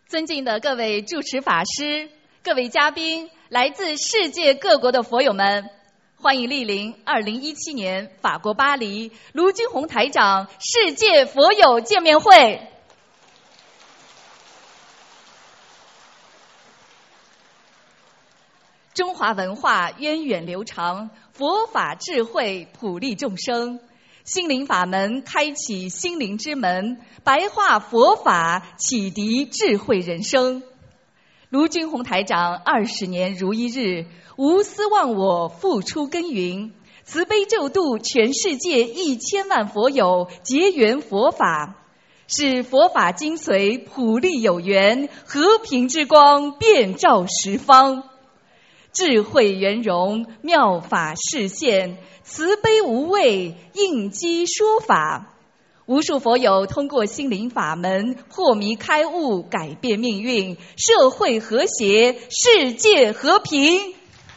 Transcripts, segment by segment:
尊敬的各位主持法师、各位嘉宾、来自世界各国的佛友们，欢迎莅临2017年法国巴黎卢军宏台长世界佛友见面会。中华文化源远流长，佛法智慧普利众生，心灵法门开启心灵之门，白话佛法启迪智慧人生。卢军宏台长20年如一日，无私忘我，付出耕耘，慈悲救度全世界1000万佛友，结缘佛法，使佛法精髓普利有缘，和平之光遍照十方，智慧圆融，妙法示现，慈悲无畏，应机说法。无数佛友通过心灵法门破迷开悟，改变命运，社会和谐，世界和平。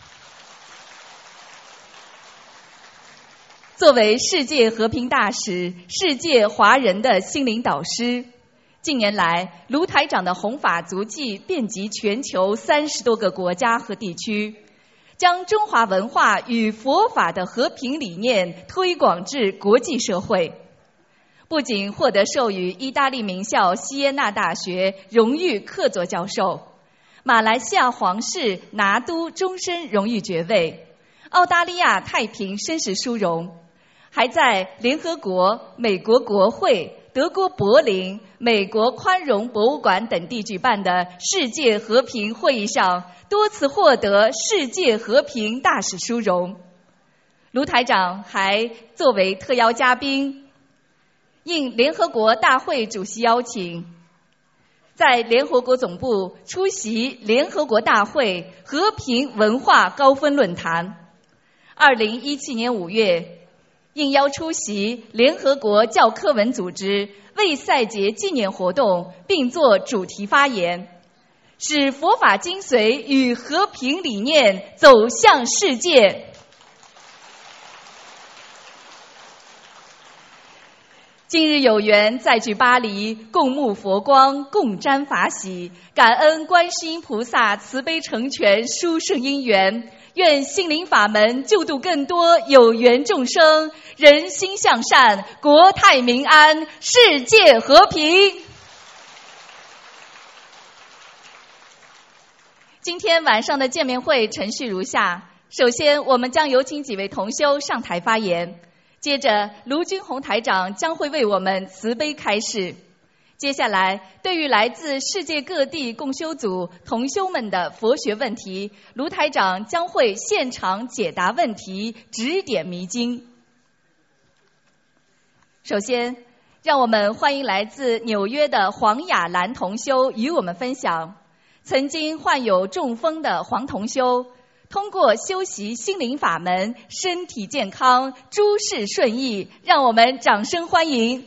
作为世界和平大使，世界华人的心灵导师，近年来卢台长的弘法足迹遍及全球30多个国家和地区，将中华文化与佛法的和平理念推广至国际社会。不仅获得授予意大利名校锡耶纳大学荣誉客座教授，马来西亚皇室拿督终身荣誉爵位，澳大利亚太平绅士殊荣，还在联合国、美国国会、德国柏林、美国宽容博物馆等地举办的世界和平会议上多次获得世界和平大使殊荣。卢台长还作为特邀嘉宾，应联合国大会主席邀请，在联合国总部出席联合国大会和平文化高峰论坛。2017年5月，应邀出席联合国教科文组织卫赛节纪念活动，并作主题发言，使佛法精髓与和平理念走向世界。今日有缘再聚巴黎，共沐佛光，共沾法喜，感恩观世音菩萨慈悲成全殊胜因缘，愿心灵法门救度更多有缘众生，人心向善，国泰民安，世界和平。今天晚上的见面会程序如下：首先，我们将有请几位同修上台发言。接着，卢军宏台长将会为我们慈悲开示。接下来，对于来自世界各地共修组同修们的佛学问题，卢台长将会现场解答问题，指点迷津。首先，让我们欢迎来自纽约的黄雅兰同修与我们分享。曾经患有中风的黄同修，通过修习心灵法门，身体健康，诸事顺意，让我们掌声欢迎。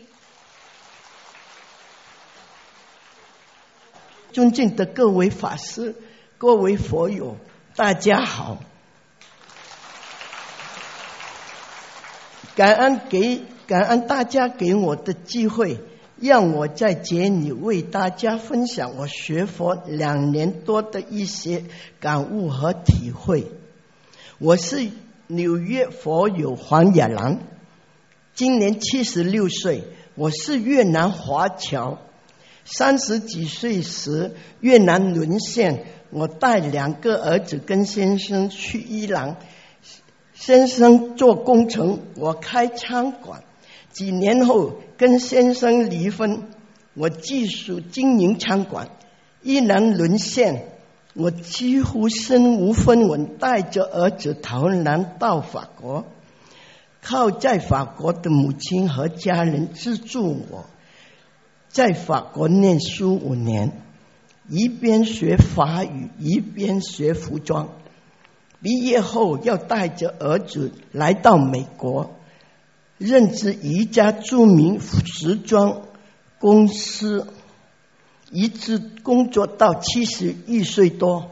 尊敬的各位法师、各位佛友，大家好。感恩大家给我的机会，让我在这里为大家分享我学佛2年多的一些感悟和体会。我是纽约佛友黄雅兰，今年76岁，我是越南华侨。30几岁时，越南沦陷，我带2个儿子跟先生去伊朗，先生做工程，我开餐馆。几年后跟先生离婚，我继续经营餐馆。伊朗沦陷，我几乎身无分文，带着儿子逃难到法国，靠在法国的母亲和家人资助我，在法国念书5年，一边学法语一边学服装。毕业后要带着儿子来到美国，任职一家著名时装公司，一直工作到71岁多。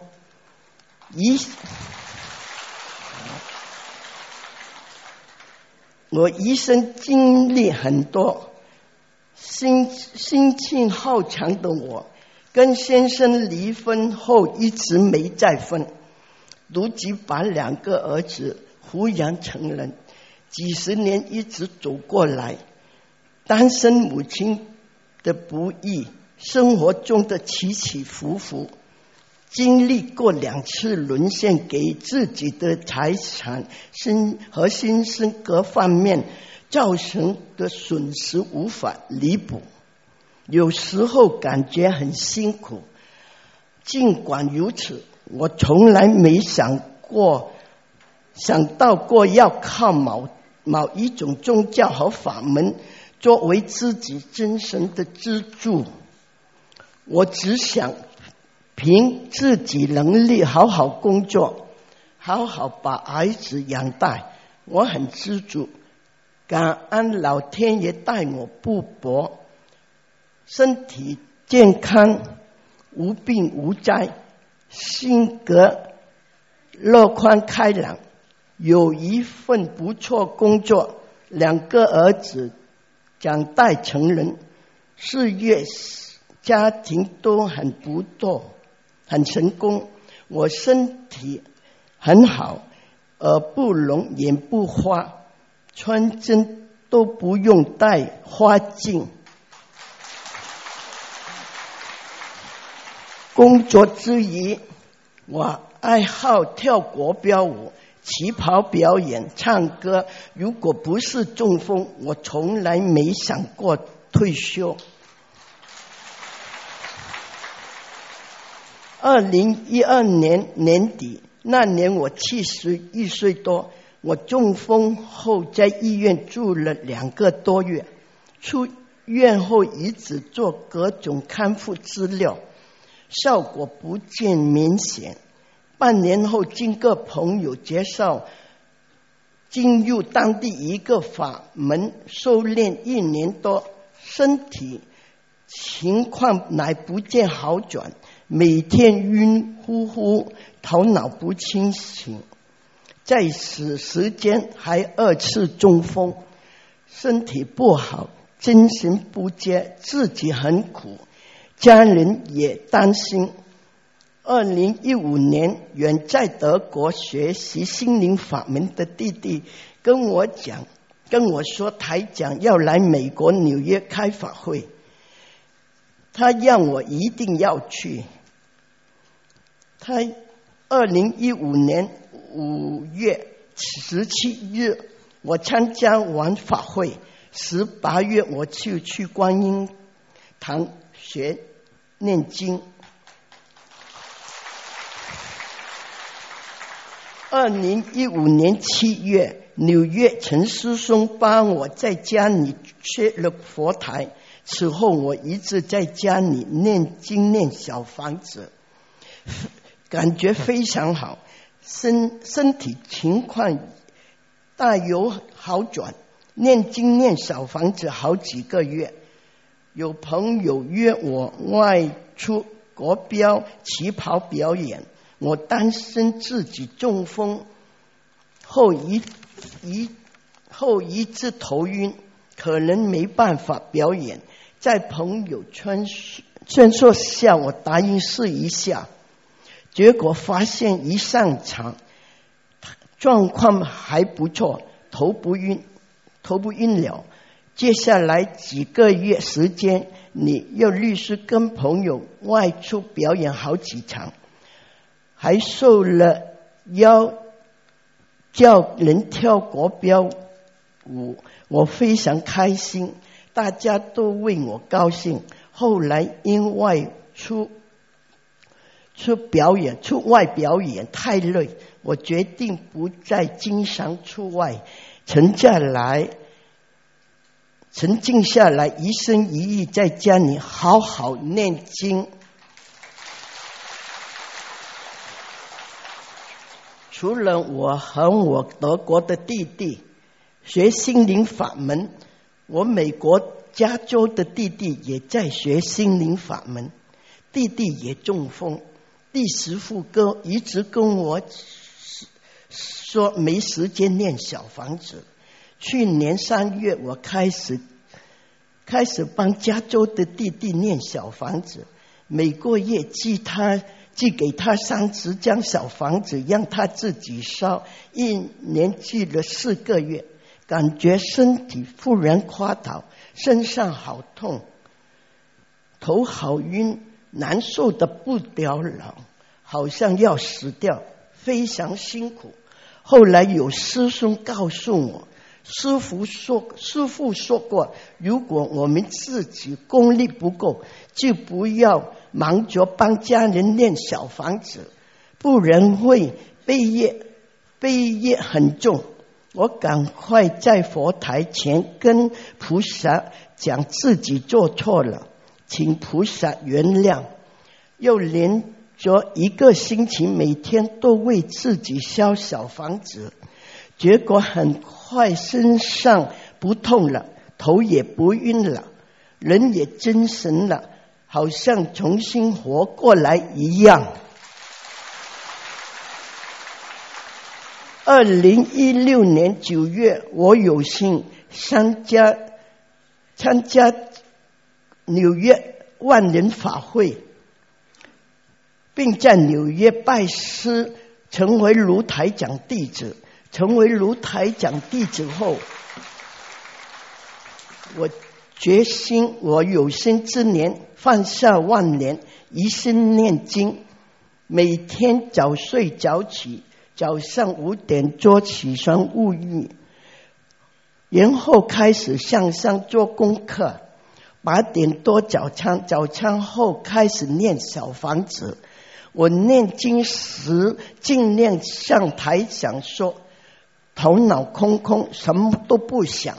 我一生经历很多，心性好强的我， 跟先生离婚后一直没再婚，如今把2个儿子抚养成人，几十年一直走过来，单身母亲的不易，生活中的起起伏伏，经历过2次沦陷，给自己的财产和心身各方面造成的损失无法弥补，有时候感觉很辛苦。尽管如此，我从来没想到过要靠某一种宗教和法门作为自己精神的支柱。我只想凭自己能力好好工作，好好把儿子养大。我很知足，感恩老天爷待我不薄，身体健康，无病无灾，性格乐观开朗，有一份不错工作，2个儿子长大成人，事业家庭都很不错，很成功。我身体很好，耳不聋眼不花，穿针都不用戴花镜。工作之余，我爱好跳国标舞、旗袍表演、唱歌。如果不是中风，我从来没想过退休。2012年年底，那年我71岁多。我中风后在医院住了2个多月，出院后一直做各种康复治疗，效果不见明显。半年后经过朋友介绍，进入当地一个法门修炼1年多，身体情况乃不见好转，每天晕乎乎，头脑不清醒，在此时间还2次中风，身体不好，精神不佳，自己很苦，家人也担心。2015年，远在德国学习心灵法门的弟弟跟我说台长要来美国纽约开法会，他让我一定要去。他2015年5月17日我参加完法会，18月我就去观音堂学念经。2015年7月，纽约陈师兄帮我在家里设了佛台，此后我一直在家里念经念小房子，感觉非常好，身体情况大有好转。念经念小房子好几个月，有朋友约我外出国标旗袍表演，我担心自己中风后一直头晕，可能没办法表演。在朋友劝说下，我答应试一下。结果发现一上场状况还不错，头不晕了。接下来几个月时间里，又律师跟朋友外出表演好几场，还受了邀叫人跳国标舞，我非常开心，大家都为我高兴。后来因为出外表演太累，我决定不再经常出外，沉静下来，一心一意在家里好好念经。除了我和我德国的弟弟学心灵法门，我美国加州的弟弟也在学心灵法门，弟弟也中风。弟媳妇哥一直跟我说没时间念小房子。去年3月，我开始帮加州的弟弟念小房子， 每个月寄给他30间小房子，让他自己烧，一年寄了4个月，感觉身体忽然垮倒，身上好痛，头好晕，难受的不得了，好像要死掉，非常辛苦。后来有师兄告诉我，师父说过，如果我们自己功力不够，就不要忙着帮家人念小房子，不然会背业很重。我赶快在佛台前跟菩萨讲自己做错了，请菩萨原谅。又连着1个星期每天都为自己烧小房子，结果很快身上不痛了，头也不晕了，人也精神了，好像重新活过来一样。2016年9月，我有幸参加纽约万人法会，并在纽约拜师，成为卢台长弟子。成为卢台长弟子后，我决心我有生之年放下妄念，一心念经，每天早睡早起，早上5点多起床沐浴，然后开始向上做功课，8点多早餐后开始念小房子。我念经时尽量向台长说，头脑空空，什么都不想，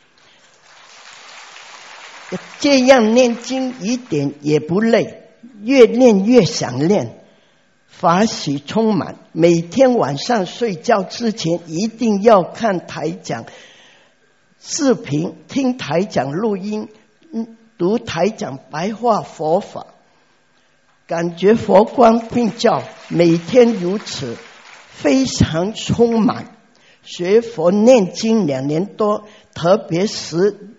这样念经一点也不累，越念越想念，法喜充满。每天晚上睡觉之前一定要看台长视频，听台长录音，读台长白话佛法，感觉佛光普照，每天如此，非常充满。学佛念经2年多，特别是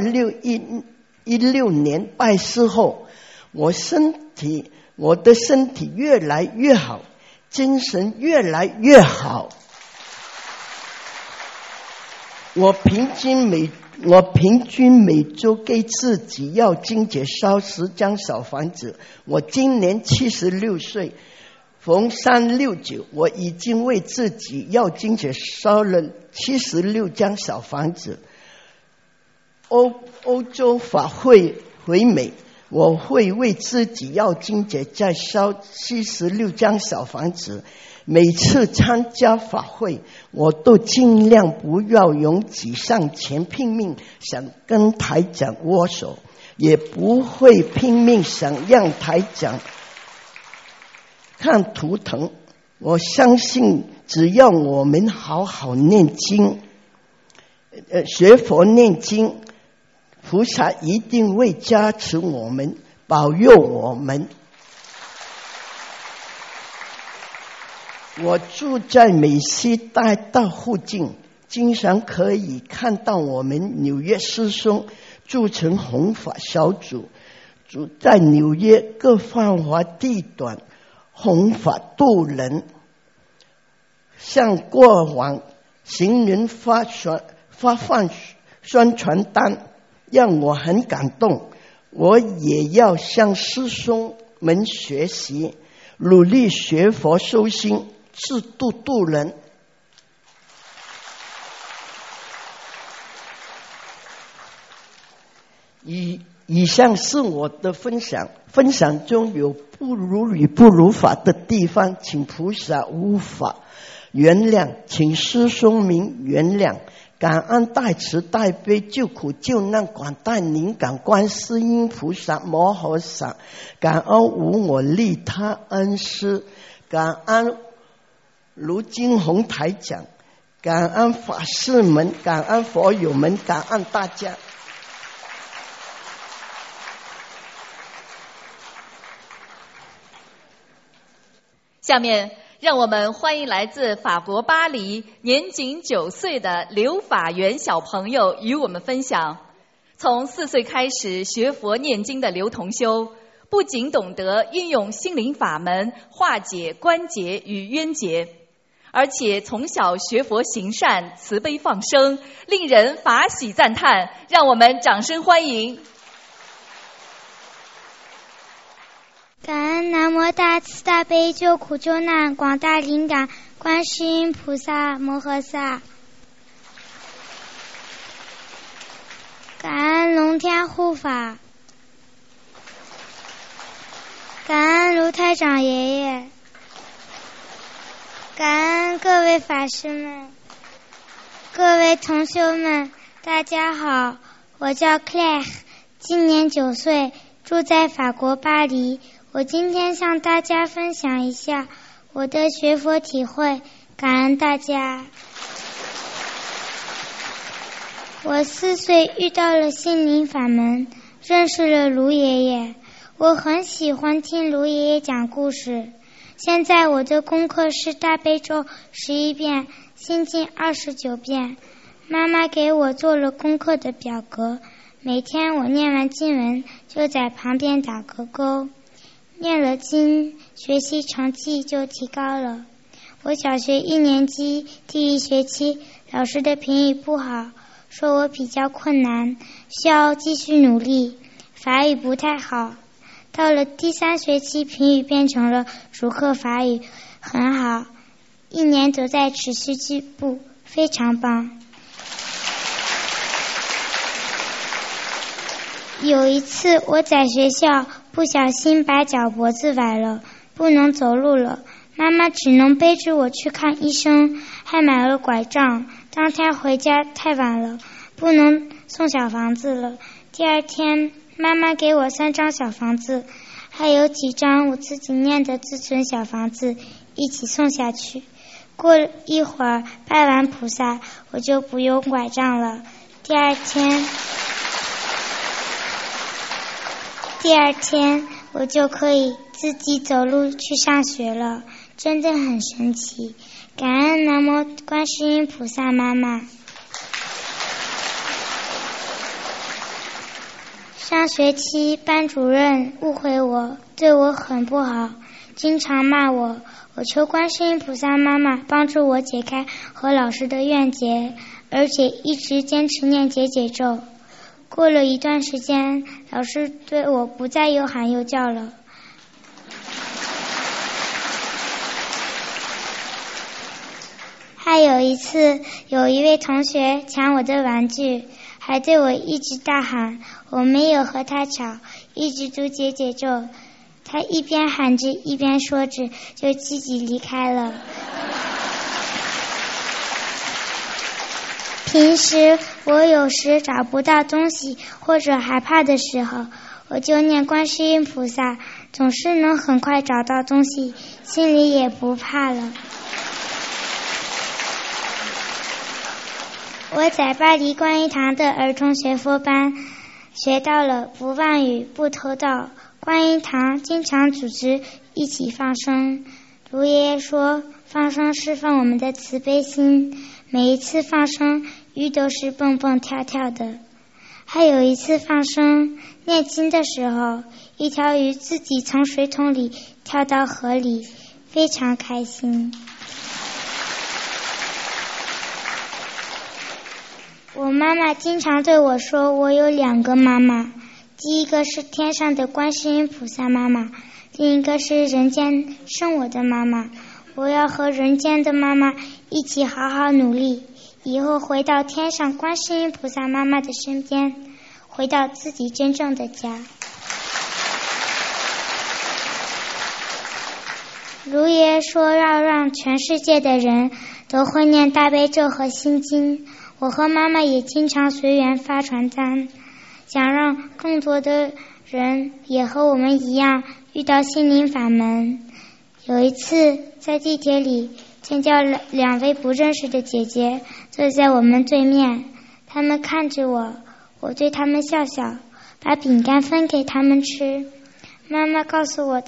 2016年拜师后，我的身体越来越好，精神越来越好。我平均每周给自己要经者烧10间小房子。我今年76岁，逢369，我已经为自己要经者烧了76间小房子。欧洲法会回美，我会为自己要经者再烧76间小房子。每次参加法会，我都尽量不要拥挤上前拼命想跟台长握手，也不会拼命想让台长看图腾。我相信只要我们好好念经，学佛念经，菩萨一定会加持我们，保佑我们。我住在美西大道附近，经常可以看到我们纽约师兄组成弘法小组，住在纽约各繁华地段弘法度人，向过往行人发放宣传单，让我很感动。我也要向师兄们学习，努力学佛修心，自度度人。以上是我的分享，分享中有不如理不如法的地方，请菩萨无法原谅，请师兄们原谅。感恩大慈大悲救苦救难广大灵感观世音菩萨摩诃萨，感恩无我利他恩师，感恩卢金红台长，感恩法师们，感恩佛友们，感恩大家。 下面让我们欢迎来自法国巴黎年仅9岁的刘法元小朋友与我们分享，从4岁开始学佛念经的刘同修， 不仅懂得运用心灵法门化解关结与冤结，而且从小学佛行善，慈悲放生，令人法喜赞叹。让我们掌声欢迎！ 感恩南无大慈大悲救苦救难广大灵感观世音菩萨摩诃萨，感恩龙天护法，感恩卢台长爷爷，感恩各位法师们，各位同修们，大家好，我叫 Claire， 今年9岁，住在法国巴黎。我今天向大家分享一下我的学佛体会，感恩大家。我4岁遇到了心灵法门，认识了卢爷爷。我很喜欢听卢爷爷讲故事。现在我的功课是大悲咒11遍，心经29遍。妈妈给我做了功课的表格，每天我念完经文就在旁边打个勾。念了经，学习成绩就提高了。我小学1年级第1学期，老师的评语不好，说我比较困难，需要继续努力，法语不太好。到了第3学期，评语变成了主课法语很好，1年都在持续进步，非常棒。有一次我在学校不小心把脚脖子崴了，不能走路了，妈妈只能背着我去看医生，还买了拐杖。当天回家太晚了，不能送小房子了。第2天妈妈给我3张小房子，还有几张我自己念的自存小房子一起送下去。过了一会儿拜完菩萨，我就不用拐杖了。第二天我就可以自己走路去上学了，真的很神奇。感恩南无观世音菩萨妈妈。上学期班主任误会我，对我很不好，经常骂我。我求观世音菩萨妈妈帮助我解开和老师的怨结，而且一直坚持念解结咒。过了一段时间，老师对我不再又喊又叫了。还有一次，有一位同学抢我的玩具，还对我一直大喊，我没有和他吵，一直读解结咒。他一边喊着一边说着，就自己离开了。平时我有时找不到东西或者害怕的时候，我就念观世音菩萨，总是能很快找到东西，心里也不怕了。我在巴黎观音堂的儿童学佛班学到了不妄语不偷盗，观音堂经常组织一起放生。卢爷爷说，放生释放我们的慈悲心，每一次放生鱼都是蹦蹦跳跳的。还有一次放生念经的时候，一条鱼自己从水桶里跳到河里，非常开心。我妈妈经常对我说，我有2个妈妈，第一个是天上的观世音菩萨妈妈，另一个是人间生我的妈妈。我要和人间的妈妈一起好好努力，以后回到天上观世音菩萨妈妈的身边，回到自己真正的家。卢爷爷说要让全世界的人都会念大悲咒和心经，我和妈妈也经常随缘发传单，想让更多的人也和我们一样遇到心灵法门。有一次在地铁里见到2位不认识的姐姐坐在我们对面，她们看着我，我对她们笑笑，把饼干分给她们吃。妈妈告诉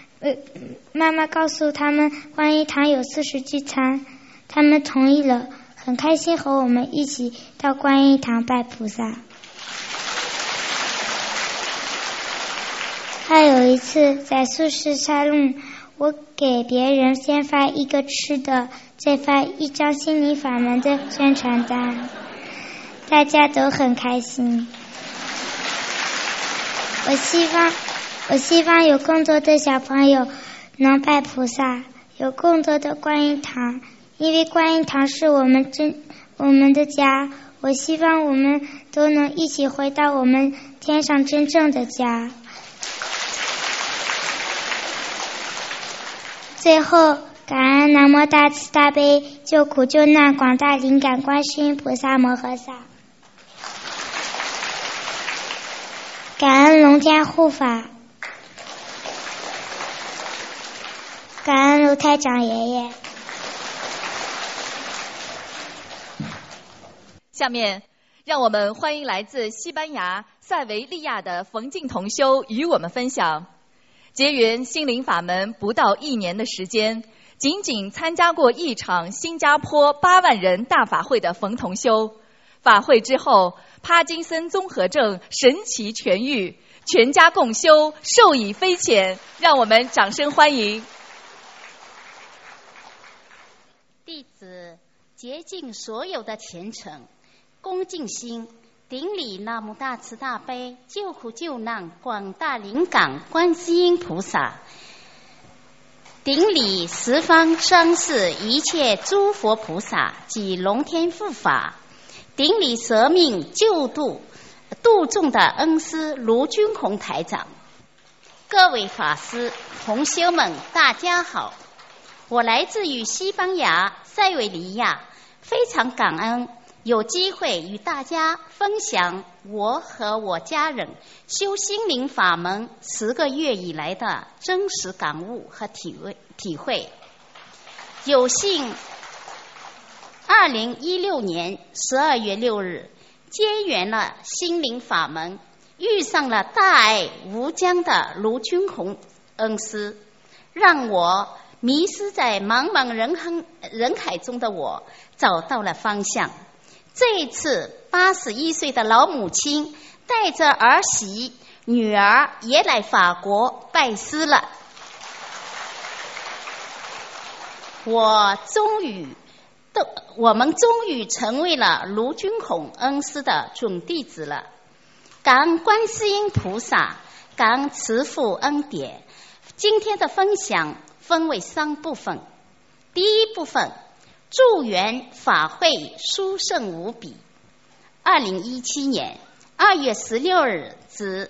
他们观音堂有40聚餐，他们同意了，很开心和我们一起到观音堂拜菩萨。 还有一次在宿舍沙龙，我给别人先发一个吃的，再发一张心灵法门的宣传单，大家都很开心。我希望有更多的小朋友能拜菩萨，有更多的观音堂，因为观音堂是我们的家。我希望我们都能一起回到我们天上真正的家。最后，感恩南无大慈大悲救苦救难广大灵感观世音菩萨摩诃萨，感恩龙天护法，感恩卢台长爷爷。 下面，让我们欢迎来自西班牙塞维利亚的冯静同修与我们分享。结缘心灵法门不到1年的时间，仅仅参加过一场新加坡8万人大法会的冯同修，法会之后，帕金森综合症神奇痊愈，全家共修，受益匪浅。让我们掌声欢迎。 弟子竭尽所有的虔诚，恭敬心，顶礼南无大慈大悲救苦救难广大灵感观世音菩萨，顶礼十方三世一切诸佛菩萨及龙天护法，顶礼舍命救度众的恩师卢军宏台长。各位法师同修们大家好，我来自于西班牙塞维利亚，非常感恩有机会与大家分享我和我家人修心灵法门10个月以来的真实感悟和体会。有幸2016年12月6日结缘了心灵法门，遇上了大爱无疆的卢军宏恩师，让我迷失在茫茫人海中的我找到了方向。这一次81岁的老母亲带着儿媳女儿也来法国拜师了。我们终于成为了卢军宏恩师的准弟子了。感恩观世音菩萨，感恩慈父恩典。今天的分享分为3部分。第一部分，助缘法会殊胜无比。2017年2月16日至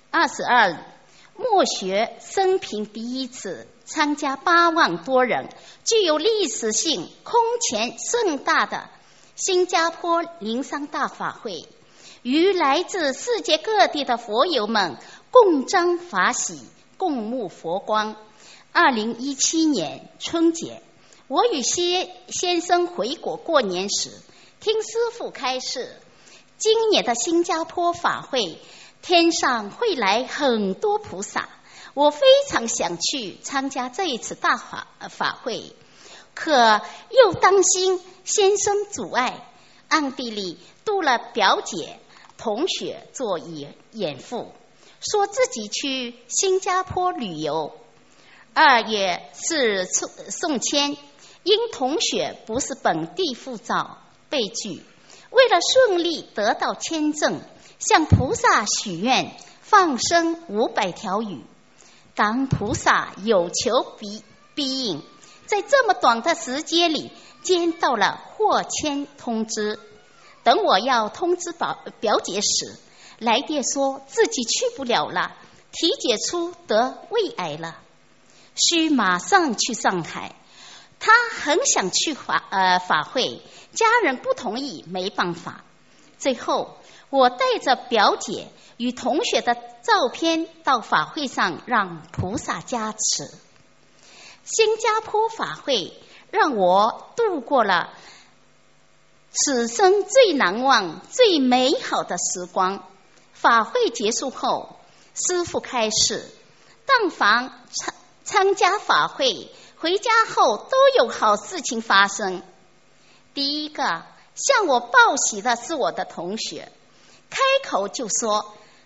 22日，默学生平第一次参加8万多人、具有历史性、空前盛大的新加坡灵山大法会，与来自世界各地的佛友们共沾法喜，共沐佛光。2017年春节，我与先生回国过年时，听师父开示，今年的新加坡法会天上会来很多菩萨，我非常想去参加这一次大法会，可又担心先生阻碍，暗地里度了表姐同学做掩护，说自己去新加坡旅游。2月4日送签，因同学不是本地护照被拒，为了顺利得到签证，向菩萨许愿放生500条鱼。感恩菩萨有求必应，在这么短的时间里接到了获签通知。等我要通知表姐时，来电说自己去不了了，体检出得胃癌了，需马上去上海。他很想去法会，家人不同意，没办法。最后我带着表姐与同学的照片到法会上，让菩萨加持。新加坡法会让我度过了此生最难忘、最美好的时光。法会结束后，师父开示，但凡参加法会回家后都有好事情发生。第一个向我报喜的是我的同学，开口就说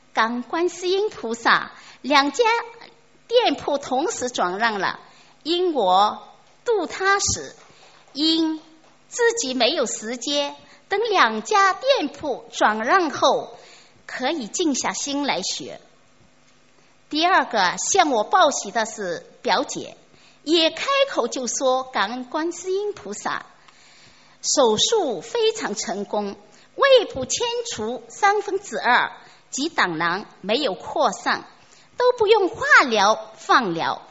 感观世音菩萨，两家店铺同时转让了，因我度他时，因自己没有时间，等两家店铺转让后，可以静下心来学。第二个向我报喜的是表姐，也开口就说感恩观世音菩萨，手术非常成功，胃部切除2/3，及胆囊没有扩散，都不用化疗放疗。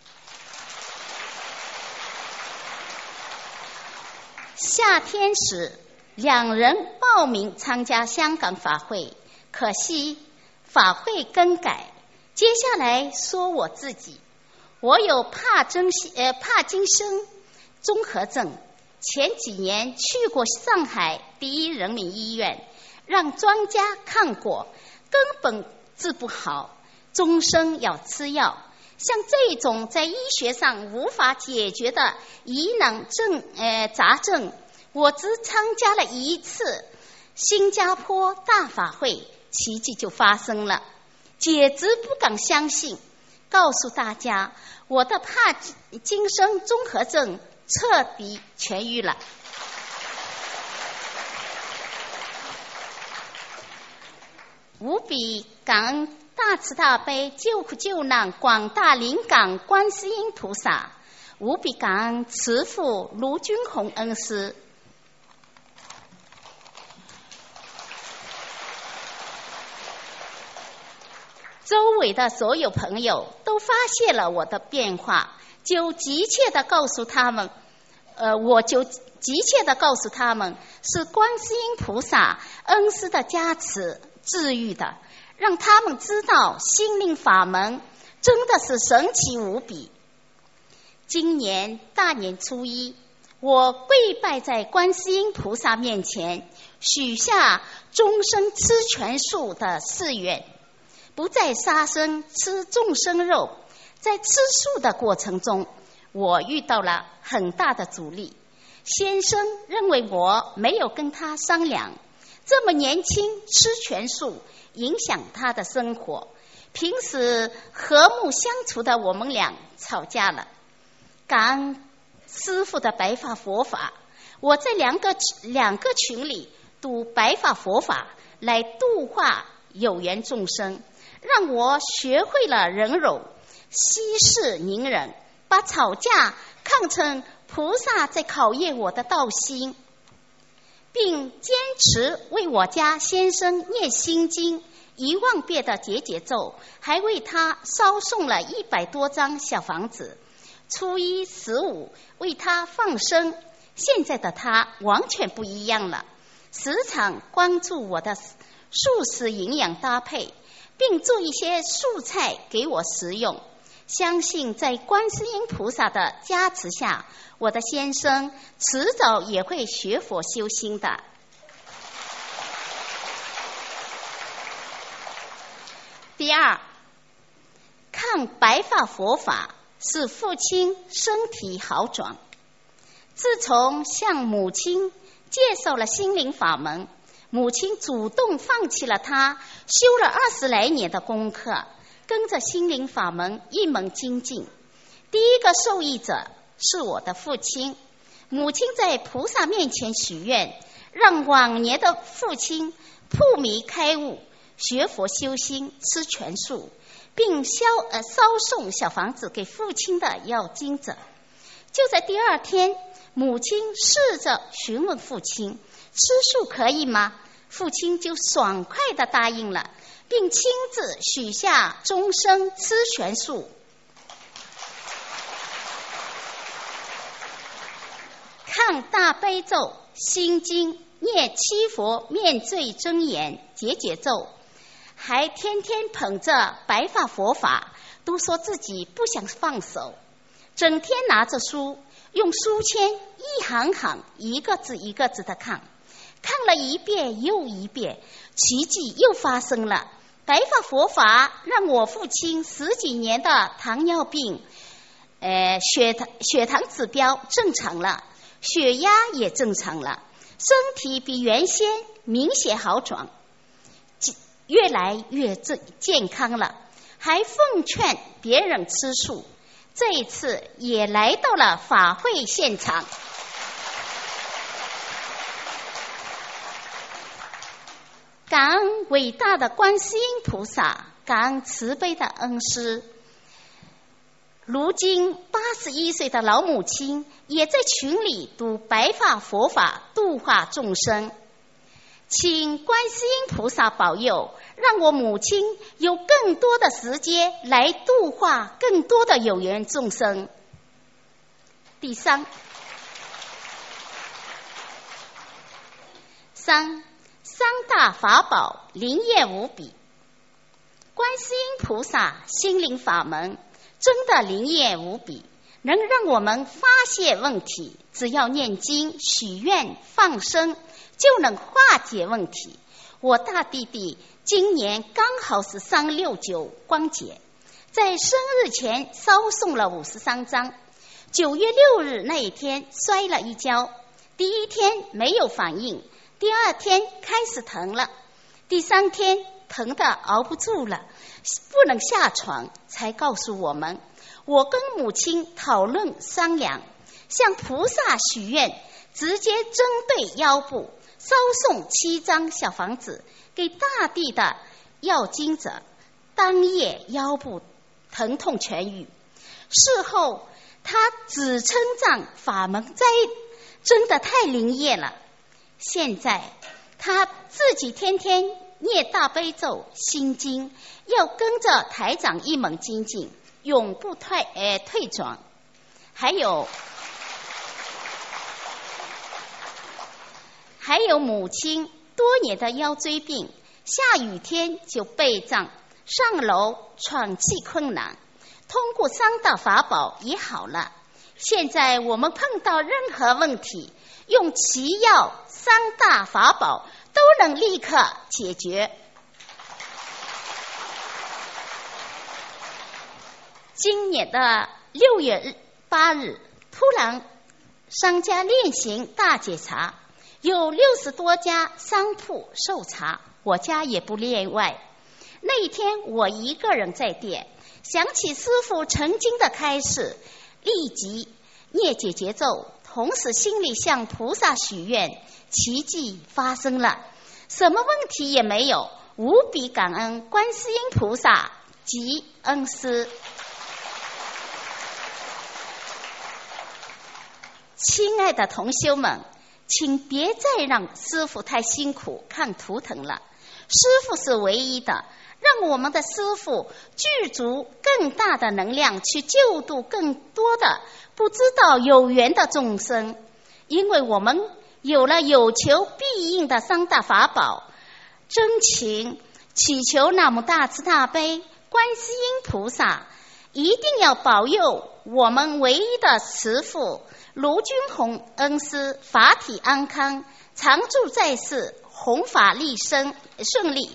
夏天时，两人报名参加香港法会，可惜法会更改。接下来说我自己，我有帕金森综合症，前几年去过上海第一人民医院，让专家看过，根本治不好，终生要吃药。像这种在医学上无法解决的疑难杂症，我只参加了一次新加坡大法会，奇迹就发生了，简直不敢相信。告诉大家，我的帕金森综合症彻底痊愈了。无比感恩大慈大悲救苦救难广大灵感观世音菩萨，无比感恩慈父卢军宏恩师。周围的所有朋友都发现了我的变化，就急切地告诉他们，是观世音菩萨恩师的加持治愈的，让他们知道心灵法门真的是神奇无比。今年大年初一，我跪拜在观世音菩萨面前，许下终身吃全素的誓愿，不再杀生吃众生肉。在吃素的过程中，我遇到了很大的阻力。先生认为我没有跟他商量，这么年轻吃全素影响他的生活，平时和睦相处的我们俩吵架了。感恩师父的白法佛法，我在两个群里读白法佛法来度化有缘众生，让我学会了忍辱，息事宁人，把吵架看成菩萨在考验我的道心，并坚持为我家先生念心经1万遍的解结咒，还为他烧送了100多张小房子。初一15为他放生，现在的他完全不一样了，时常关注我的素食营养搭配，并做一些素菜给我食用。相信在观世音菩萨的加持下，我的先生迟早也会学佛修心的。第二，看白法佛法使父亲身体好转。自从向母亲介绍了心灵法门，母亲主动放弃了她修了20来年的功课，跟着心灵法门一门精进。第一个受益者是我的父亲，母亲在菩萨面前许愿，让往年的父亲破迷开悟，学佛修心，吃全素，并烧送小房子给父亲的要经者。就在第2天，母亲试着询问父亲，吃素可以吗？父亲就爽快地答应了，并亲自许下终生吃全素。看大悲咒、心经，念七佛面罪真言、解结咒，还天天捧着白法佛法，都说自己不想放手，整天拿着书，用书签一行行一个字一个字的看，看了一遍又一遍，奇迹又发生了。白法佛法让我父亲10几年的糖尿病血糖指标正常了，血压也正常了，身体比原先明显好转。 越来越健康了，还奉劝别人吃素。这一次也来到了法会现场。感恩伟大的观世音菩萨，感恩慈悲的恩师。如今81岁的老母亲也在群里读白话佛法，度化众生。请观世音菩萨保佑，让我母亲有更多的时间来度化更多的有缘众生。第三大法宝灵验无比。观世音菩萨心灵法门真的灵验无比，能让我们发现问题，只要念经、许愿、放生，就能化解问题。我大弟弟今年刚好是369光节，在生日前烧送了53张。9月6日那一天摔了一跤，第一天没有反应，第二天开始疼了，第3天疼得熬不住了，不能下床，才告诉我们。我跟母亲讨论商量，向菩萨许愿，直接针对腰部烧送7张小房子给大地的要经者，当夜腰部疼痛痊愈。事后他只称赞法门真的太灵验了。现在他自己天天念大悲咒、心经，要跟着台长一门精进，永不退转。还有母亲多年的腰椎病，下雨天就背胀，上楼喘气困难，通过3大法宝也好了。现在我们碰到任何问题，用奇药3大法宝都能立刻解决。今年的6月8日，突然商家例行大检查，有60多家商铺受查，我家也不例外。那一天我一个人在店，想起师父曾经的开示，立即念解结咒，同时心里向菩萨许愿，奇迹发生了，什么问题也没有，无比感恩观世音菩萨及恩师。亲爱的同修们，请别再让师父太辛苦看图腾了，师父是唯一的，让我们的师父具足更大的能量去救度更多的不知道有缘的众生。因为我们有了有求必应的3大法宝，真情祈求南无大慈大悲观世音菩萨一定要保佑我们唯一的慈父卢军宏恩师法体安康，常住在世，弘法利生顺利。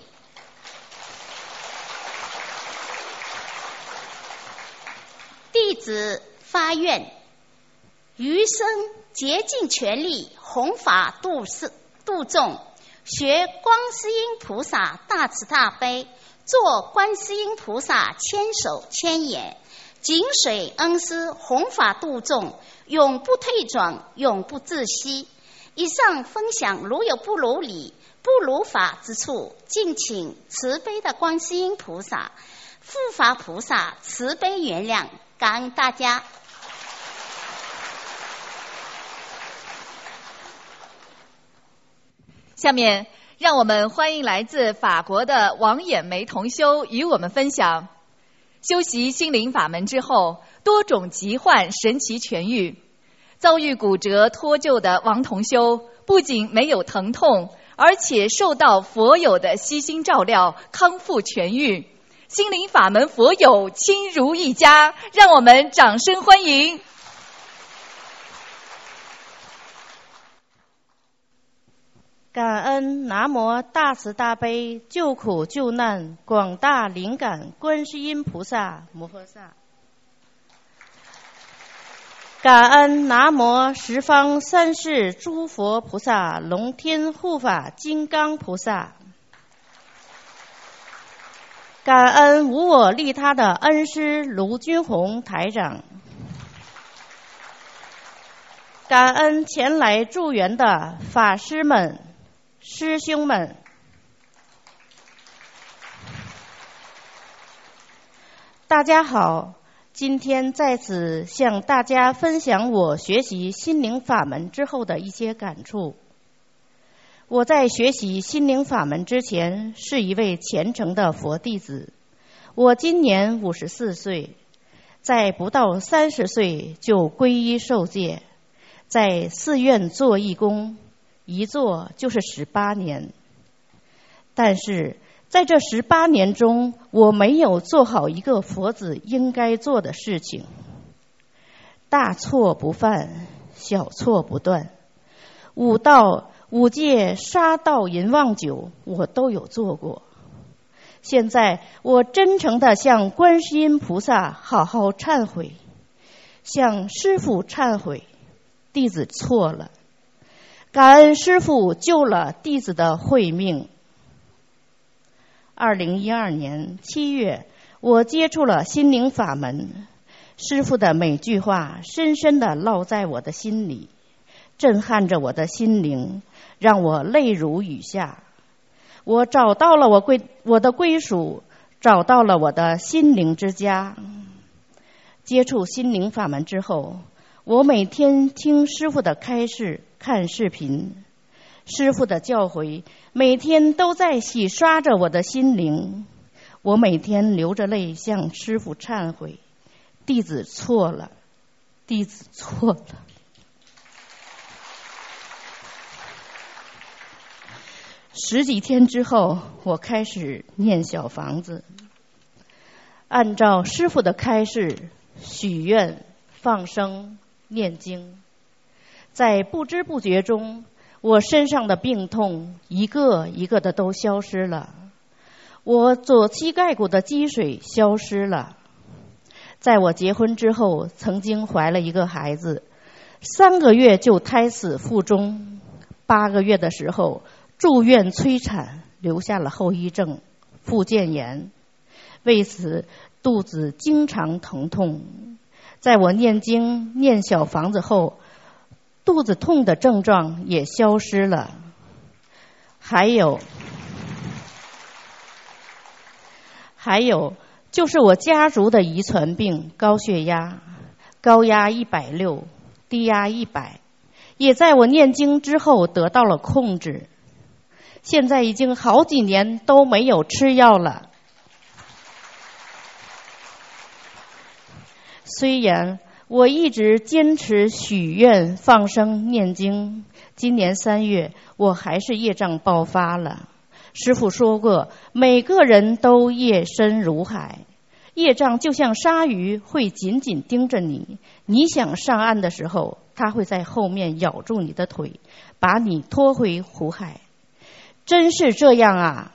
弟子发愿，余生竭尽全力弘法度众，学观世音菩萨大慈大悲，做观世音菩萨千手千眼，紧随恩师弘法度众，永不退转，永不自息。以上分享如有不如理、不如法之处，敬请慈悲的观世音菩萨、护法菩萨慈悲原谅，感恩大家。 下面让我们欢迎来自法国的王衍梅同修与我们分享，修习心灵法门之后，多种疾患神奇痊愈。遭遇骨折脱臼的王同修不仅没有疼痛，而且受到佛友的悉心照料，康复痊愈。心灵法门佛友亲如一家，让我们掌声欢迎。 感恩南无大慈大悲救苦救难广大灵感观世音菩萨摩诃萨，感恩南无十方三世诸佛菩萨龙天护法金刚菩萨， 感恩无我利他的恩师卢军宏台长，感恩前来助缘的法师们、师兄们。大家好，今天在此向大家分享我学习心灵法门之后的一些感触。我在学习心灵法门之前是一位虔诚的佛弟子，我今年54岁，在不到30岁就皈依受戒，在寺院做义工，一做就是18年。但是在这18年中，我没有做好一个佛子应该做的事情，大错不犯，小错不断，五道五戒、杀盗淫妄酒我都有做过。现在我真诚地向观世音菩萨好好忏悔，向师父忏悔，弟子错了，感恩师父救了弟子的慧命。2012年7月，我接触了心灵法门，师父的每句话深深地烙在我的心里，震撼着我的心灵，让我泪如雨下。我找到了我的归属，找到了我的心灵之家。接触心灵法门之后，我每天听师父的开示，看视频，师父的教诲每天都在洗刷着我的心灵。我每天流着泪向师父忏悔，弟子错了，弟子错了。10几天之后，我开始念小房子，按照师父的开示许愿、放生、念经。在不知不觉中，我身上的病痛一个一个的都消失了，我左膝盖骨的积水消失了。在我结婚之后，曾经怀了一个孩子，3个月就胎死腹中，8个月的时候住院催产，留下了后遗症，附件炎，为此肚子经常疼痛。在我念经念小房子后，肚子痛的症状也消失了。还有就是我家族的遗传病，高血压，高压160，低压100，也在我念经之后得到了控制。现在已经好几年都没有吃药了。虽然我一直坚持许愿、放生、念经，今年3月我还是业障爆发了。师父说过，每个人都业深如海，业障就像鲨鱼，会紧紧盯着你，你想上岸的时候，它会在后面咬住你的腿，把你拖回苦海。真是这样啊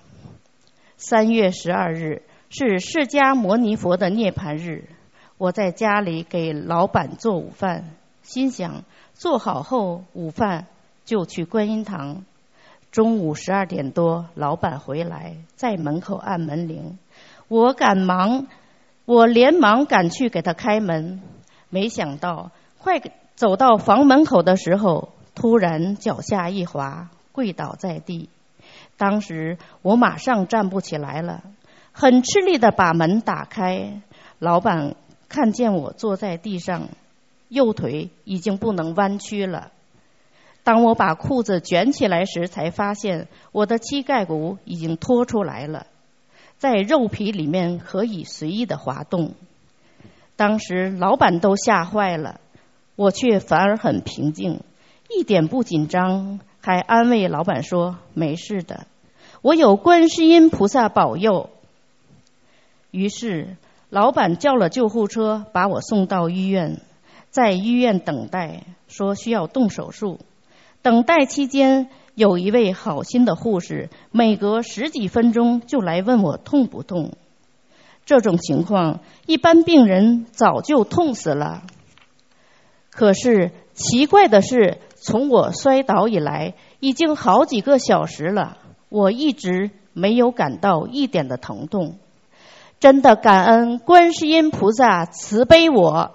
！3月12日是释迦牟尼佛的涅槃日，我在家里给老板做午饭，心想做好后午饭就去观音堂。中午12点多，老板回来，在门口按门铃，我连忙赶去给他开门，没想到快走到房门口的时候，突然脚下一滑，跪倒在地。当时我马上站不起来了，很吃力地把门打开。老板看见我坐在地上，右腿已经不能弯曲了。当我把裤子卷起来时，才发现我的膝盖骨已经脱出来了，在肉皮里面可以随意的滑动。当时老板都吓坏了，我却反而很平静，一点不紧张，还安慰老板说没事的，我有观世音菩萨保佑。于是老板叫了救护车把我送到医院，在医院等待，说需要动手术。等待期间，有一位好心的护士每隔10几分钟就来问我痛不痛。这种情况一般病人早就痛死了。可是奇怪的是，从我摔倒以来已经好几个小时了，我一直没有感到一点的疼痛。 真的感恩观世音菩萨慈悲我。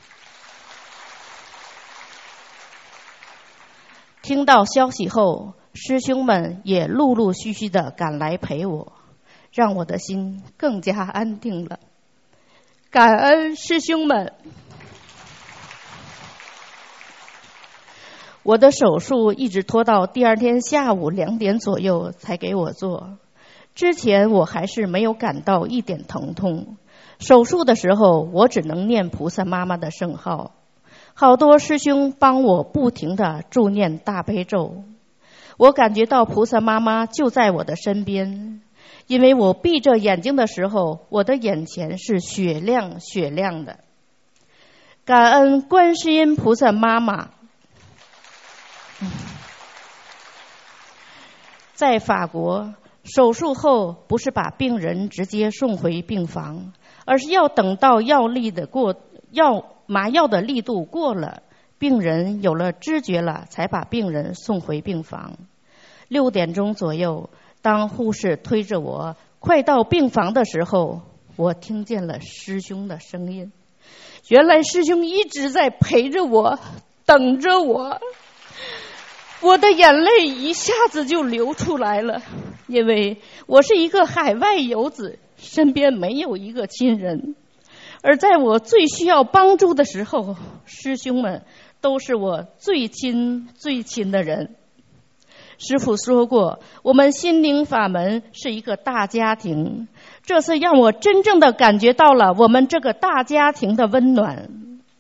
听到消息后，师兄们也陆陆续续的赶来陪我，让我的心更加安定了。感恩师兄们。我的手术一直拖到第二天下午2点左右才给我做，之前我还是没有感到一点疼痛。手术的时候，我只能念菩萨妈妈的圣号，好多师兄帮我不停地助念大悲咒。我感觉到菩萨妈妈就在我的身边，因为我闭着眼睛的时候，我的眼前是雪亮雪亮的。感恩观世音菩萨妈妈。在法国，手术后不是把病人直接送回病房，而是要等到麻药的力度过了，病人有了知觉了，才把病人送回病房。6点钟左右，当护士推着我快到病房的时候，我听见了师兄的声音。原来师兄一直在陪着我，等着我。我的眼泪一下子就流出来了，因为我是一个海外游子，身边没有一个亲人，而在我最需要帮助的时候，师兄们都是我最亲最亲的人。师父说过，我们心灵法门是一个大家庭，这次让我真正的感觉到了我们这个大家庭的温暖。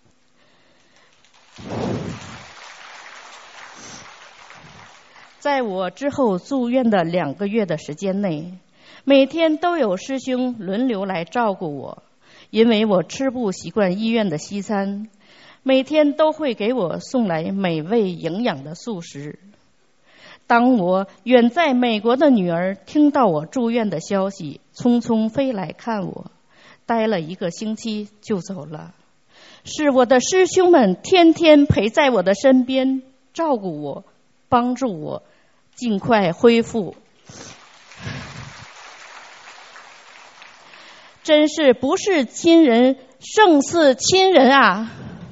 在我之后住院的2个月的时间内，每天都有师兄轮流来照顾我，因为我吃不习惯医院的西餐，每天都会给我送来美味营养的素食。当我远在美国的女儿听到我住院的消息，匆匆飞来看我，待了1个星期就走了。是我的师兄们天天陪在我的身边，照顾我，帮助我尽快恢复。真是不是亲人胜似亲人啊！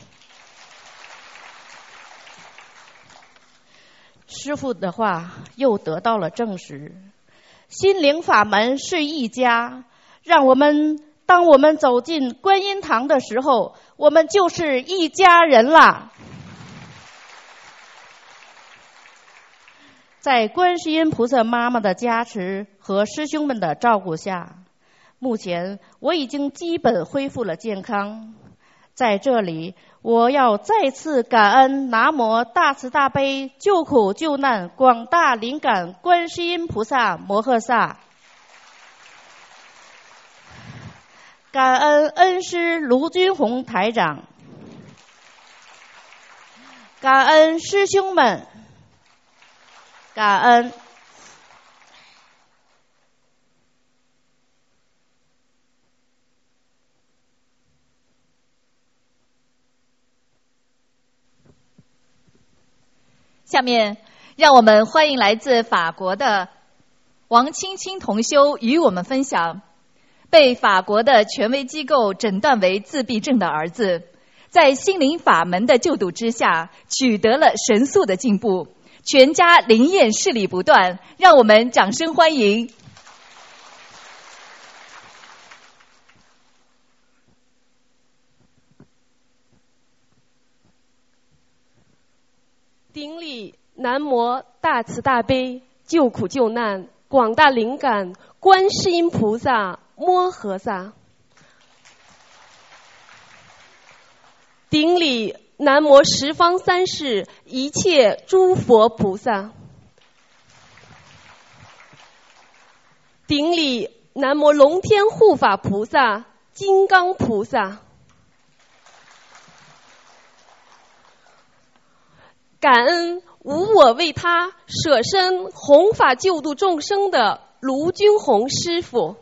师父的话又得到了证实，心灵法门是一家，当我们走进观音堂的时候，我们就是一家人了。在观世音菩萨妈妈的加持和师兄们的照顾下，目前我已经基本恢复了健康。在这里，我要再次感恩南无大慈大悲救苦救难广大灵感观世音菩萨摩诃萨，感恩恩师卢军宏台长，感恩师兄们，感恩。 下面让我们欢迎来自法国的王青青同修与我们分享，被法国的权威机构诊断为自闭症的儿子，在心灵法门的救度之下，取得了神速的进步，全家灵验视力不断，让我们掌声欢迎。 顶礼南无大慈大悲救苦救难广大灵感观世音菩萨摩诃萨，顶礼南无十方三世一切诸佛菩萨，顶礼南无龙天护法菩萨金刚菩萨，感恩无我为他舍身弘法救度众生的卢军宏师父。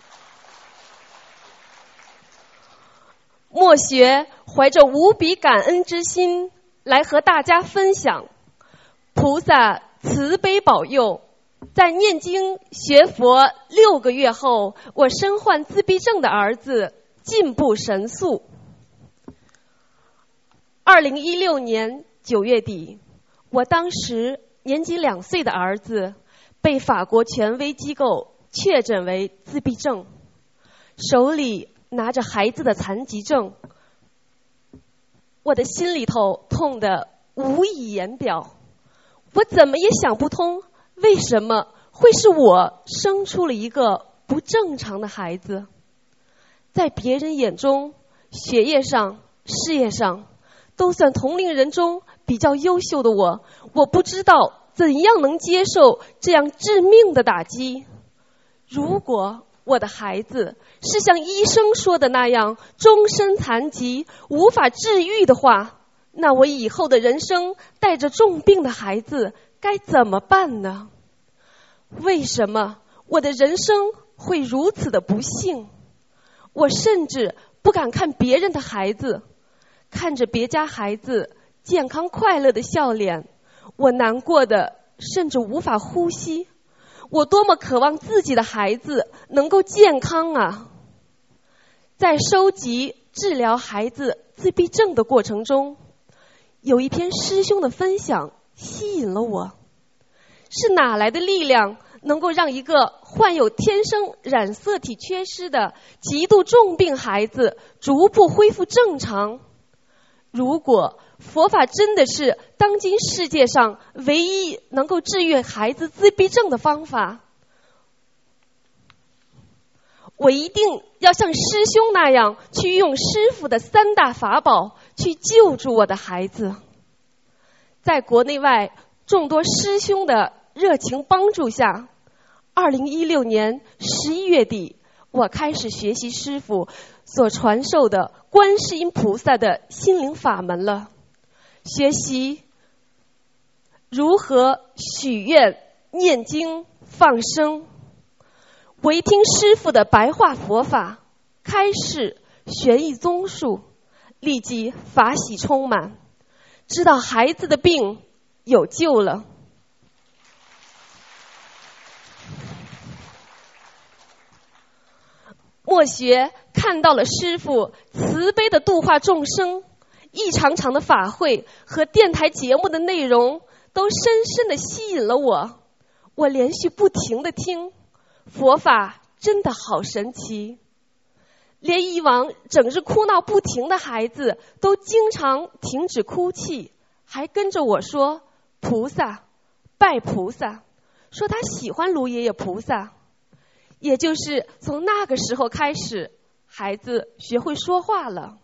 默学怀着无比感恩之心来和大家分享菩萨慈悲保佑在念经学佛6个月后，我身患自闭症的儿子进步神速。2016年9月底，我当时年仅2岁的儿子被法国权威机构确诊为自闭症，手里拿着孩子的残疾证，我的心里头痛得无以言表。我怎么也想不通，为什么会是我生出了一个不正常的孩子？在别人眼中，学业上、事业上都算同龄人中比较优秀的我不知道怎样能接受这样致命的打击。如果我的孩子是像医生说的那样终身残疾，无法治愈的话，那我以后的人生带着重病的孩子该怎么办呢？为什么我的人生会如此的不幸？我甚至不敢看别人的孩子，看着别家孩子健康快乐的笑脸，我难过的甚至无法呼吸。我多么渴望自己的孩子能够健康啊！在收集治疗孩子自闭症的过程中，有一篇师兄的分享吸引了我。是哪来的力量能够让一个患有天生染色体缺失的极度重病孩子逐步恢复正常？如果佛法真的是当今世界上唯一能够治愈孩子自闭症的方法，我一定要像师兄那样去用师父的3大法宝去救助我的孩子。在国内外众多师兄的热情帮助下，2016年11月底，我开始学习师父所传授的观世音菩萨的心灵法门了。学习如何许愿、念经、放生。我一听师父的白话佛法开示玄义宗术，立即法喜充满，知道孩子的病有救了。默学看到了师父慈悲的度化众生，一场场的法会和电台节目的内容都深深地吸引了我。我连续不停地听，佛法真的好神奇。连以往整日哭闹不停的孩子都经常停止哭泣，还跟着我说菩萨，拜菩萨，说他喜欢卢爷爷菩萨。也就是从那个时候开始，孩子学会说话了。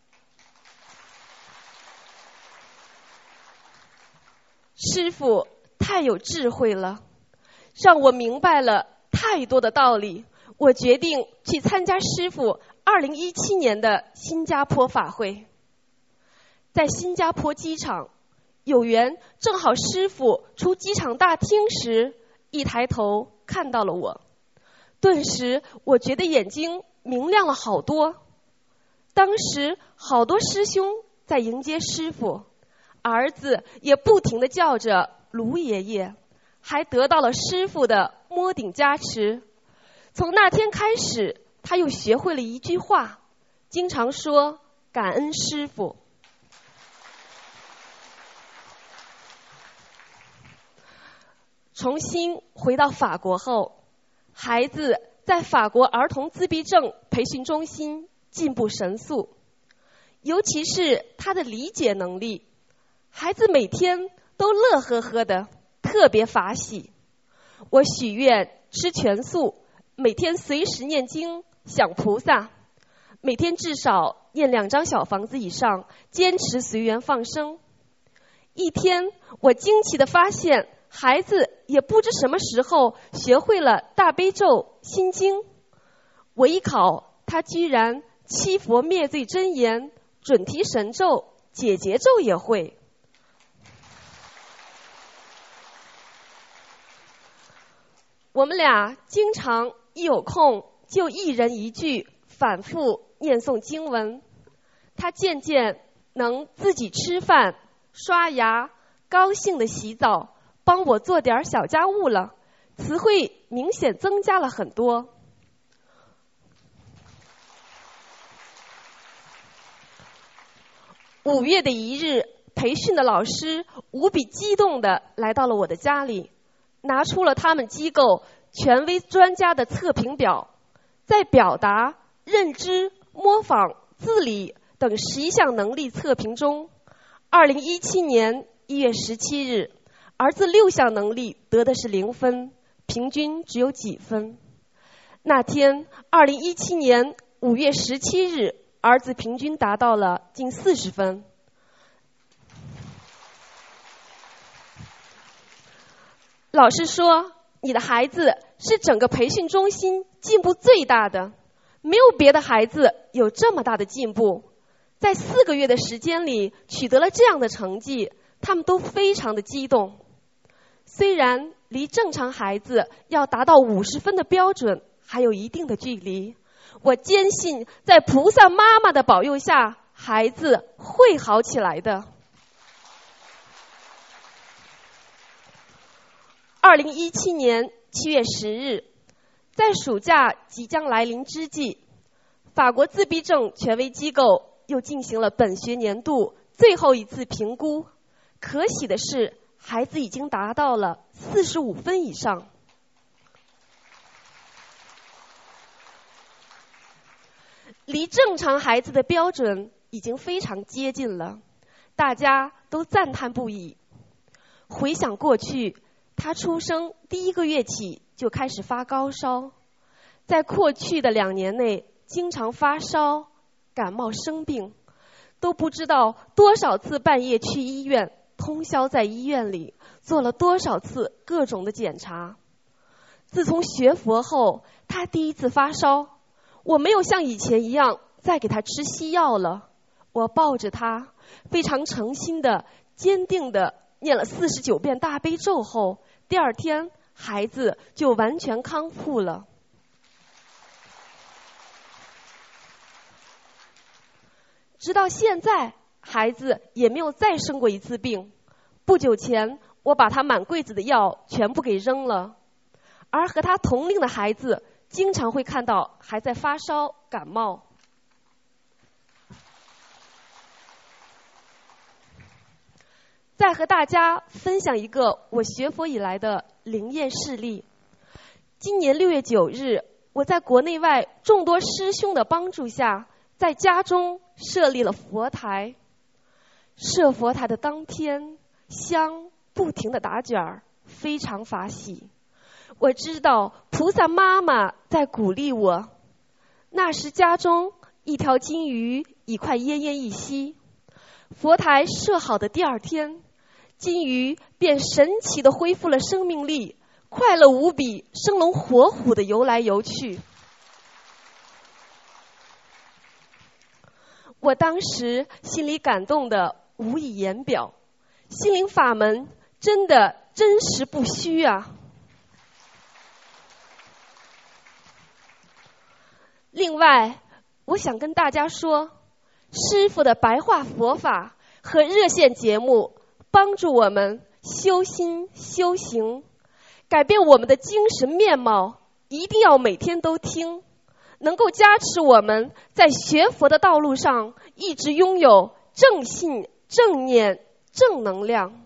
师父太有智慧了，让我明白了太多的道理。我决定去参加师父2017年的新加坡法会。在新加坡机场，有缘正好师父出机场大厅时，一抬头看到了我。顿时我觉得眼睛明亮了好多。当时好多师兄在迎接师父，儿子也不停地叫着卢爷爷，还得到了师父的摸顶加持。从那天开始，他又学会了一句话，经常说感恩师父。重新回到法国后，孩子在法国儿童自闭症培训中心进步神速，尤其是他的理解能力，孩子每天都乐呵呵的，特别法喜。我许愿吃全素，每天随时念经想菩萨，每天至少念2张小房子以上，坚持随缘放生。一天，我惊奇地发现孩子也不知什么时候学会了大悲咒、心经。我一考，他居然七佛灭罪真言、准提神咒、解结咒也会。我们俩经常一有空就一人一句反复念诵经文。他渐渐能自己吃饭、刷牙，高兴的洗澡，帮我做点小家务了， 词汇明显增加了很多。5月的一日，培训的老师无比激动地来到了我的家里，拿出了他们机构权威专家的测评表，在表达、认知、模仿、自理等11项能力测评中，2017年1月17日，儿子6项能力得的是0分，平均只有几分。那天2017年5月17日，儿子平均达到了近40分。老师说，你的孩子是整个培训中心进步最大的，没有别的孩子有这么大的进步。在4个月的时间里取得了这样的成绩，他们都非常的激动。虽然离正常孩子要达到50分的标准还有一定的距离，我坚信在菩萨妈妈的保佑下，孩子会好起来的。2017年7月10日，在暑假即将来临之际，法国自闭症权威机构又进行了本学年度最后一次评估。可喜的是，孩子已经达到了45分以上。离正常孩子的标准已经非常接近了，大家都赞叹不已。回想过去，他出生第1个月起就开始发高烧，在过去的2年内经常发烧、感冒生病，都不知道多少次半夜去医院，通宵在医院里做了多少次各种的检查。自从学佛后，他第一次发烧，我没有像以前一样再给他吃西药了，我抱着他，非常诚心的、坚定的念了49遍大悲咒后，第2天孩子就完全康复了。直到现在，孩子也没有再生过一次病。不久前，我把他满柜子的药全部给扔了，而和他同龄的孩子经常会看到还在发烧、感冒。再和大家分享一个我学佛以来的灵验事例。今年6月9日，我在国内外众多师兄的帮助下，在家中设立了佛台。设佛台的当天，香不停地打卷儿，非常法喜。我知道菩萨妈妈在鼓励我。那时家中一条金鱼已快奄奄一息，佛台设好的第2天，金鱼便神奇地恢复了生命力，快乐无比，生龙活虎地游来游去。我当时心里感动得无以言表，心灵法门真的真实不虚啊！另外，我想跟大家说，师父的白话佛法和热线节目帮助我们修心修行，改变我们的精神面貌，一定要每天都听，能够加持我们在学佛的道路上一直拥有正信、正念、正能量。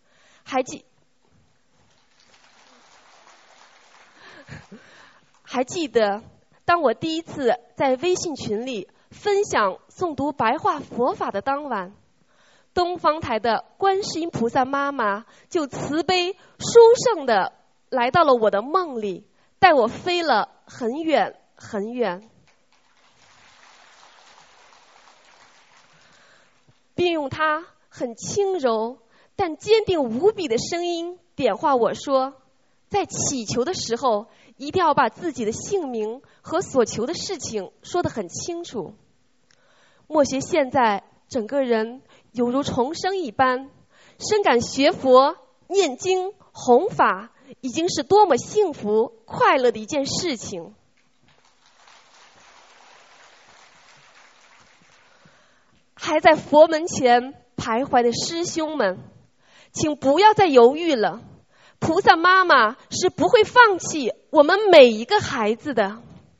还记得当我第一次在微信群里分享诵读白话佛法的当晚，东方台的观世音菩萨妈妈就慈悲殊胜的来到了我的梦里，带我飞了很远很远，并用她很轻柔但坚定无比的声音点化我说，在祈求的时候一定要把自己的姓名和所求的事情说得很清楚。莫学现在整个人犹如重生一般，深感学佛、念经、弘法已经是多么幸福快乐的一件事情。还在佛门前徘徊的师兄们，请不要再犹豫了， 菩萨妈妈是不会放弃我们每一个孩子的。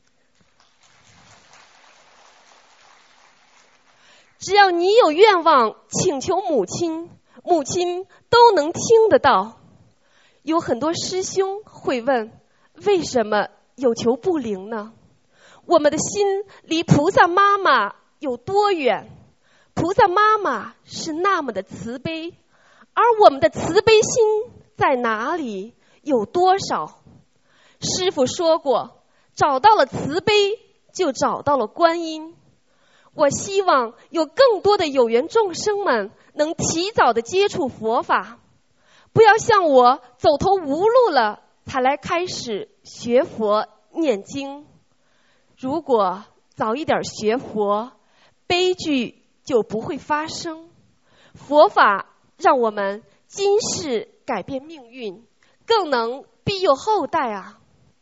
只要你有愿望请求母亲，母亲都能听得到。有很多师兄会问，为什么有求不灵呢？我们的心离菩萨妈妈有多远？菩萨妈妈是那么的慈悲，而我们的慈悲心在哪里？有多少？师父说过，找到了慈悲，就找到了观音。我希望有更多的有缘众生们能提早的接触佛法，不要像我走投无路了才来开始学佛念经。如果早一点学佛，悲剧就不会发生。佛法让我们今世改变命运，更能庇佑后代啊！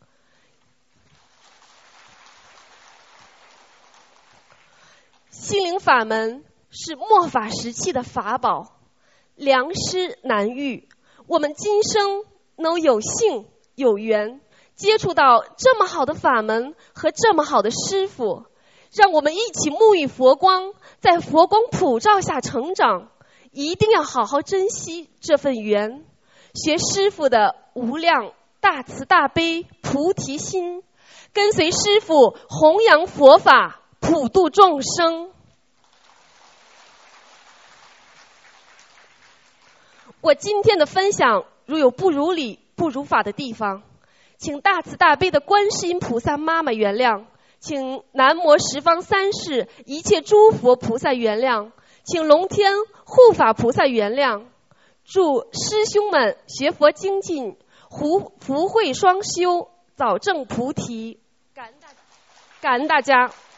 心灵法门是末法时期的法宝，良师难遇。我们今生能有幸有缘接触到这么好的法门和这么好的师父，让我们一起沐浴佛光，在佛光普照下成长。一定要好好珍惜这份缘，学师父的无量大慈大悲菩提心，跟随师父弘扬佛法，普度众生。我今天的分享如有不如理不如法的地方，请大慈大悲的观世音菩萨妈妈原谅，请南无十方三世一切诸佛菩萨原谅，请龙天护法菩萨原谅。祝师兄们学佛精进，福慧双修，早证菩提。感恩大家。